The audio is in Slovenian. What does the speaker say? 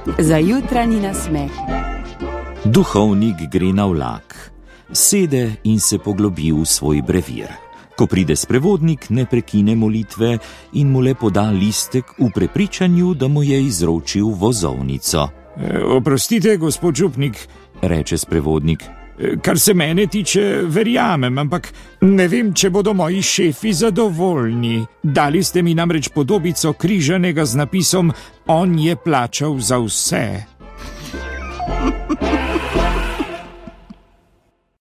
Za jutranji nasmeh. Duhovnik gre na vlak, sede in se poglobi v svoj brevir. Ko pride sprevodnik, ne prekine molitve in mu le poda listek v prepričanju, da mu je izročil vozovnico. Oprostite, gospod župnik, reče sprevodnik. Kar se mene tiče, verjamem, ampak ne vem, če bodo moji šefi zadovoljni. Dali ste mi namreč podobico križanega z napisom: On je plačal za vse.